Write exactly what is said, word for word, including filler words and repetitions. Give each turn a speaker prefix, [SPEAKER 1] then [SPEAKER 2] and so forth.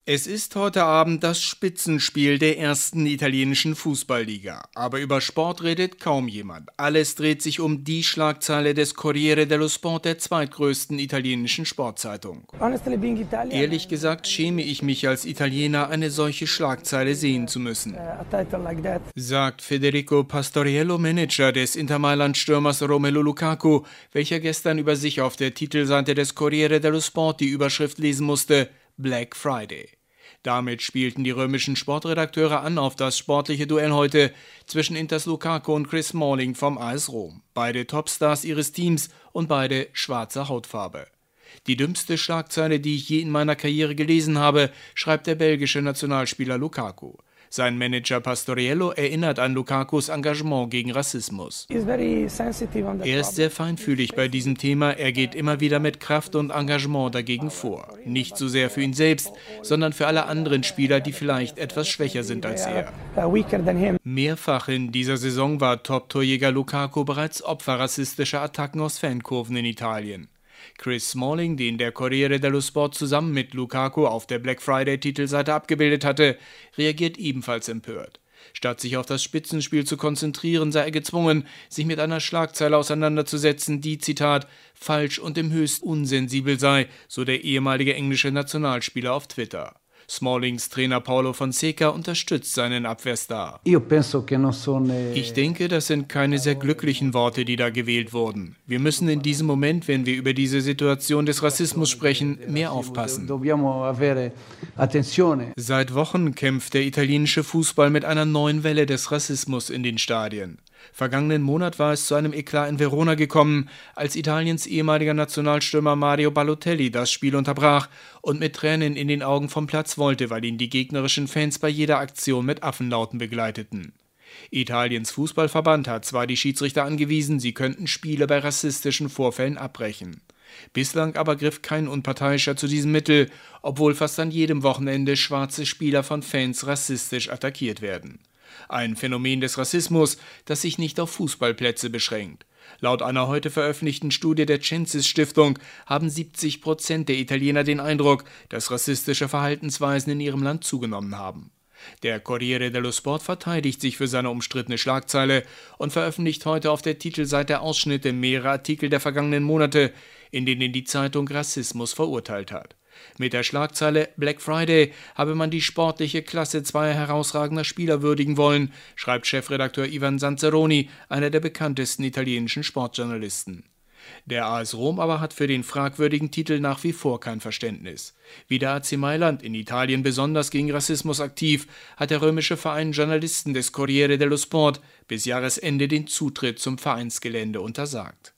[SPEAKER 1] Es ist heute Abend das Spitzenspiel der ersten italienischen Fußballliga. Aber über Sport redet kaum jemand. Alles dreht sich um die Schlagzeile des Corriere dello Sport, der zweitgrößten italienischen Sportzeitung. Ehrlich gesagt schäme ich mich als Italiener, eine solche Schlagzeile sehen zu müssen, sagt Federico Pastoriello, Manager des Inter Mailand-Stürmers Romelu Lukaku, welcher gestern über sich auf der Titelseite des Corriere dello Sport die Überschrift lesen musste: Black Friday. Damit spielten die römischen Sportredakteure an auf das sportliche Duell heute zwischen Inters Lukaku und Chris Smalling vom A S Rom. Beide Topstars ihres Teams und beide schwarzer Hautfarbe. Die dümmste Schlagzeile, die ich je in meiner Karriere gelesen habe, schreibt der belgische Nationalspieler Lukaku. Sein Manager Pastoriello erinnert an Lukakus Engagement gegen Rassismus. Er ist sehr feinfühlig bei diesem Thema, er geht immer wieder mit Kraft und Engagement dagegen vor. Nicht so sehr für ihn selbst, sondern für alle anderen Spieler, die vielleicht etwas schwächer sind als er. Mehrfach in dieser Saison war Top-Torjäger Lukaku bereits Opfer rassistischer Attacken aus Fankurven in Italien. Chris Smalling, den der Corriere dello Sport zusammen mit Lukaku auf der Black Friday-Titelseite abgebildet hatte, reagiert ebenfalls empört. Statt sich auf das Spitzenspiel zu konzentrieren, sei er gezwungen, sich mit einer Schlagzeile auseinanderzusetzen, die, Zitat, falsch und im höchst unsensibel sei, so der ehemalige englische Nationalspieler auf Twitter. Smallings Trainer Paulo Fonseca unterstützt seinen Abwehrstar. Ich denke, das sind keine sehr glücklichen Worte, die da gewählt wurden. Wir müssen in diesem Moment, wenn wir über diese Situation des Rassismus sprechen, mehr aufpassen. Seit Wochen kämpft der italienische Fußball mit einer neuen Welle des Rassismus in den Stadien. Vergangenen Monat war es zu einem Eklat in Verona gekommen, als Italiens ehemaliger Nationalstürmer Mario Balotelli das Spiel unterbrach und mit Tränen in den Augen vom Platz wollte, weil ihn die gegnerischen Fans bei jeder Aktion mit Affenlauten begleiteten. Italiens Fußballverband hat zwar die Schiedsrichter angewiesen, sie könnten Spiele bei rassistischen Vorfällen abbrechen. Bislang aber griff kein Unparteiischer zu diesem Mittel, obwohl fast an jedem Wochenende schwarze Spieler von Fans rassistisch attackiert werden. Ein Phänomen des Rassismus, das sich nicht auf Fußballplätze beschränkt. Laut einer heute veröffentlichten Studie der Censis Stiftung haben siebzig Prozent der Italiener den Eindruck, dass rassistische Verhaltensweisen in ihrem Land zugenommen haben. Der Corriere dello Sport verteidigt sich für seine umstrittene Schlagzeile und veröffentlicht heute auf der Titelseite Ausschnitte mehrerer Artikel der vergangenen Monate, in denen die Zeitung Rassismus verurteilt hat. Mit der Schlagzeile Black Friday habe man die sportliche Klasse zweier herausragender Spieler würdigen wollen, schreibt Chefredakteur Ivan Sanzeroni, einer der bekanntesten italienischen Sportjournalisten. Der A S Rom aber hat für den fragwürdigen Titel nach wie vor kein Verständnis. Wie der A C Mailand, in Italien besonders gegen Rassismus aktiv, hat der römische Verein Journalisten des Corriere dello Sport bis Jahresende den Zutritt zum Vereinsgelände untersagt.